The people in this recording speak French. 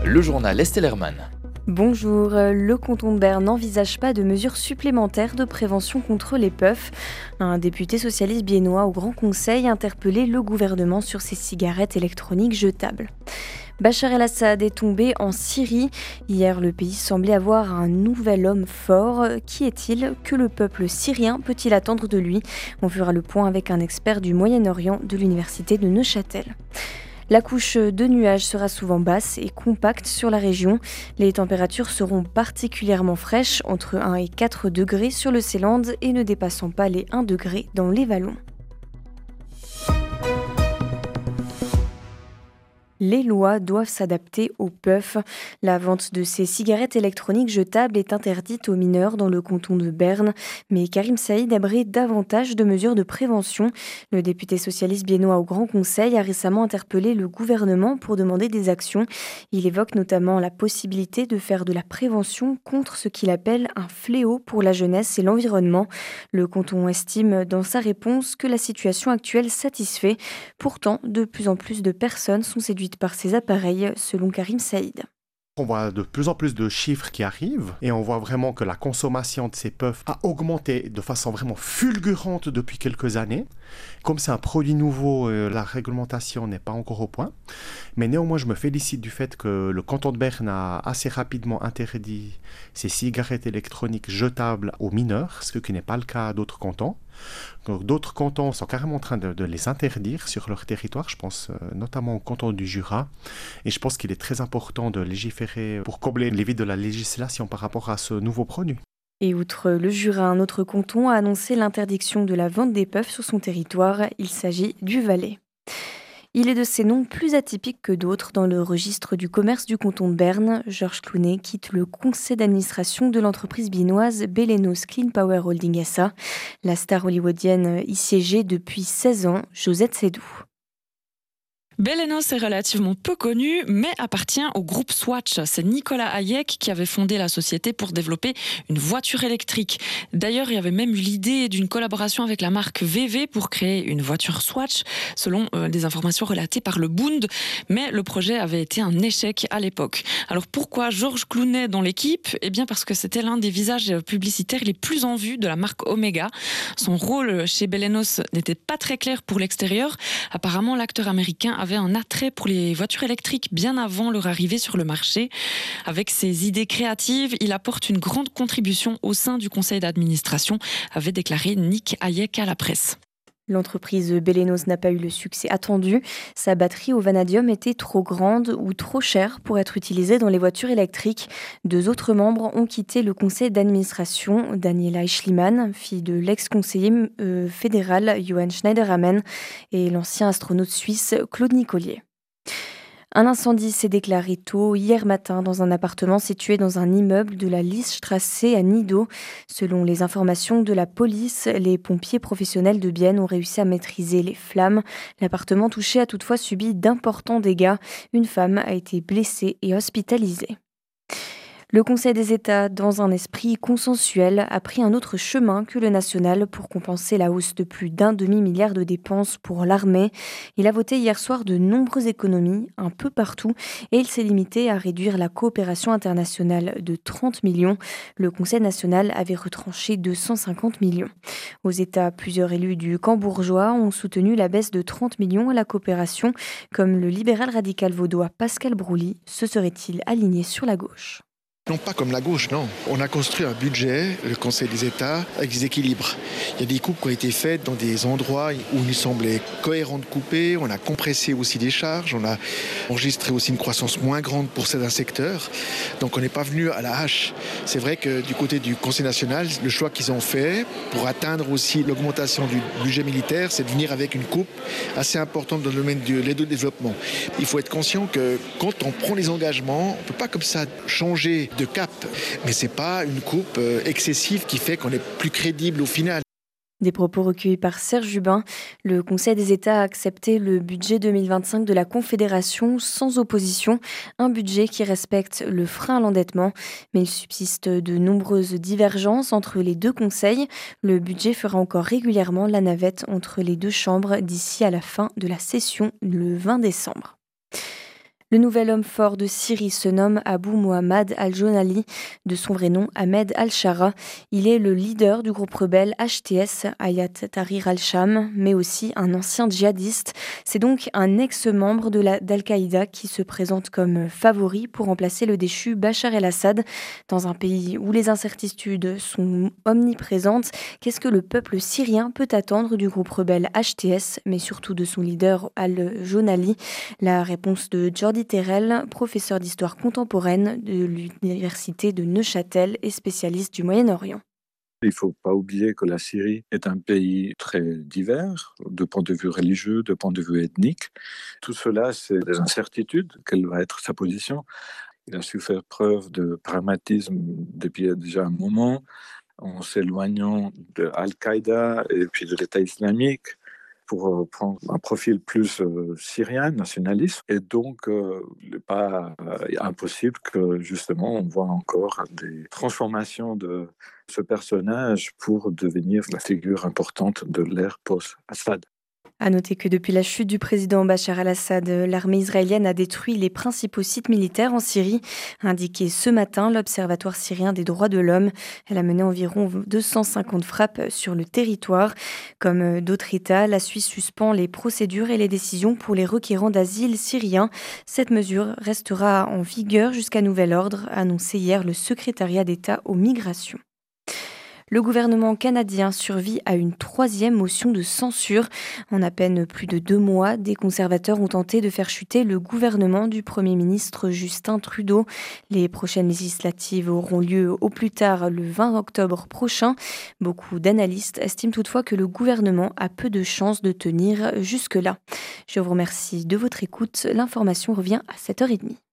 Le journal Estelle Herman. Bonjour, le canton de Berne n'envisage pas de mesures supplémentaires de prévention contre les puffs. Un député socialiste biennois au Grand Conseil a interpellé le gouvernement sur ces cigarettes électroniques jetables. Bachar el-Assad est tombé en Syrie. Hier, le pays semblait avoir un nouvel homme fort. Qui est-il ? Que le peuple syrien peut-il attendre de lui ? On fera le point avec un expert du Moyen-Orient de l'université de Neuchâtel. La couche de nuages sera souvent basse et compacte sur la région. Les températures seront particulièrement fraîches, entre 1 et 4 degrés sur le Seeland et ne dépassant pas les 1 degré dans les vallons. Les lois doivent s'adapter aux puffs. La vente de ces cigarettes électroniques jetables est interdite aux mineurs dans le canton de Berne. Mais Karim Saïd aimerait davantage de mesures de prévention. Le député socialiste biennois au Grand Conseil a récemment interpellé le gouvernement pour demander des actions. Il évoque notamment la possibilité de faire de la prévention contre ce qu'il appelle un fléau pour la jeunesse et l'environnement. Le canton estime dans sa réponse que la situation actuelle satisfait. Pourtant, de plus en plus de personnes sont séduites par ces appareils, selon Karim Saïd. On voit de plus en plus de chiffres qui arrivent et on voit vraiment que la consommation de ces puffs a augmenté de façon vraiment fulgurante depuis quelques années. Comme c'est un produit nouveau, la réglementation n'est pas encore au point. Mais néanmoins, je me félicite du fait que le canton de Berne a assez rapidement interdit ces cigarettes électroniques jetables aux mineurs, ce qui n'est pas le cas d'autres cantons. Donc, d'autres cantons sont carrément en train de les interdire sur leur territoire, je pense notamment au canton du Jura. Et je pense qu'il est très important de légiférer pour combler les vides de la législation par rapport à ce nouveau produit. Et outre le Jura, un autre canton a annoncé l'interdiction de la vente des puffs sur son territoire. Il s'agit du Valais. Il est de ces noms plus atypiques que d'autres dans le registre du commerce du canton de Berne. Georges Clounet quitte le conseil d'administration de l'entreprise biennoise Belenos Clean Power Holding SA. La star hollywoodienne y siégeait depuis 16 ans, Josette Seydoux. Belenos est relativement peu connu, mais appartient au groupe Swatch. C'est Nicolas Hayek qui avait fondé la société pour développer une voiture électrique. D'ailleurs, il y avait même eu l'idée d'une collaboration avec la marque VW pour créer une voiture Swatch, selon des informations relatées par le Bund. Mais le projet avait été un échec à l'époque. Alors pourquoi Georges Clounet dans l'équipe ? Eh bien parce que c'était l'un des visages publicitaires les plus en vue de la marque Omega. Son rôle chez Belenos n'était pas très clair pour l'extérieur. Apparemment, l'acteur américain avait un attrait pour les voitures électriques bien avant leur arrivée sur le marché. Avec ses idées créatives, il apporte une grande contribution au sein du conseil d'administration, avait déclaré Nick Hayek à la presse. L'entreprise Belenos n'a pas eu le succès attendu. Sa batterie au vanadium était trop grande ou trop chère pour être utilisée dans les voitures électriques. 2 autres membres ont quitté le conseil d'administration. Daniela Schliemann, fille de l'ex-conseiller fédéral Johann Schneiderhammer, et l'ancien astronaute suisse Claude Nicollier. Un incendie s'est déclaré tôt hier matin dans un appartement situé dans un immeuble de la Liesstraße à Nidau. Selon les informations de la police, les pompiers professionnels de Bienne ont réussi à maîtriser les flammes. L'appartement touché a toutefois subi d'importants dégâts. Une femme a été blessée et hospitalisée. Le Conseil des États, dans un esprit consensuel, a pris un autre chemin que le national pour compenser la hausse de plus d'1 demi-milliard de dépenses pour l'armée. Il a voté hier soir de nombreuses économies, un peu partout, et il s'est limité à réduire la coopération internationale de 30 millions. Le Conseil national avait retranché 250 millions. Aux États, plusieurs élus du camp bourgeois ont soutenu la baisse de 30 millions à la coopération, comme le libéral radical vaudois Pascal Brouly. Se serait-il aligné sur la gauche ? Non, pas comme la gauche, non. On a construit un budget, le Conseil des États, avec des équilibres. Il y a des coupes qui ont été faites dans des endroits où il nous semblait cohérent de couper. On a compressé aussi des charges. On a enregistré aussi une croissance moins grande pour certains secteurs. Donc on n'est pas venu à la hache. C'est vrai que du côté du Conseil national, le choix qu'ils ont fait pour atteindre aussi l'augmentation du budget militaire, c'est de venir avec une coupe assez importante dans le domaine de l'aide au développement. Il faut être conscient que quand on prend les engagements, on ne peut pas comme ça changer de cap, mais c'est pas une coupe excessive qui fait qu'on est plus crédible au final. Des propos recueillis par Serge Jubin. Le Conseil des États a accepté le budget 2025 de la Confédération sans opposition, un budget qui respecte le frein à l'endettement. Mais il subsiste de nombreuses divergences entre les deux conseils. Le budget fera encore régulièrement la navette entre les deux chambres d'ici à la fin de la session le 20 décembre. Le nouvel homme fort de Syrie se nomme Abu Muhammad al-Jonali, de son vrai nom Ahmed al-Shara. Il est le leader du groupe rebelle HTS, Hayat Tahrir al-Sham, mais aussi un ancien djihadiste. C'est donc un ex-membre d'Al-Qaïda qui se présente comme favori pour remplacer le déchu Bachar el-Assad. Dans un pays où les incertitudes sont omniprésentes, qu'est-ce que le peuple syrien peut attendre du groupe rebelle HTS, mais surtout de son leader al-Jonali? La réponse de Jordi Terrell, professeur d'histoire contemporaine de l'université de Neuchâtel et spécialiste du Moyen-Orient. Il ne faut pas oublier que la Syrie est un pays très divers, de point de vue religieux, de point de vue ethnique. Tout cela, c'est des incertitudes. Quelle va être sa position? Il a su faire preuve de pragmatisme depuis déjà un moment, en s'éloignant de Al-Qaïda et puis de l'État islamique, pour prendre un profil plus syrien, nationaliste. Et donc, il n'est pas impossible que, justement, on voit encore des transformations de ce personnage pour devenir la figure importante de l'ère post-Assad. À noter que depuis la chute du président Bachar el-Assad, l'armée israélienne a détruit les principaux sites militaires en Syrie, a indiqué ce matin l'Observatoire syrien des droits de l'homme. Elle a mené environ 250 frappes sur le territoire. Comme d'autres États, la Suisse suspend les procédures et les décisions pour les requérants d'asile syriens. Cette mesure restera en vigueur jusqu'à nouvel ordre, a annoncé hier le secrétariat d'État aux migrations. Le gouvernement canadien survit à une 3e motion de censure. En à peine plus de 2 mois, des conservateurs ont tenté de faire chuter le gouvernement du Premier ministre Justin Trudeau. Les prochaines législatives auront lieu au plus tard le 20 octobre prochain. Beaucoup d'analystes estiment toutefois que le gouvernement a peu de chances de tenir jusque-là. Je vous remercie de votre écoute. L'information revient à 7h30.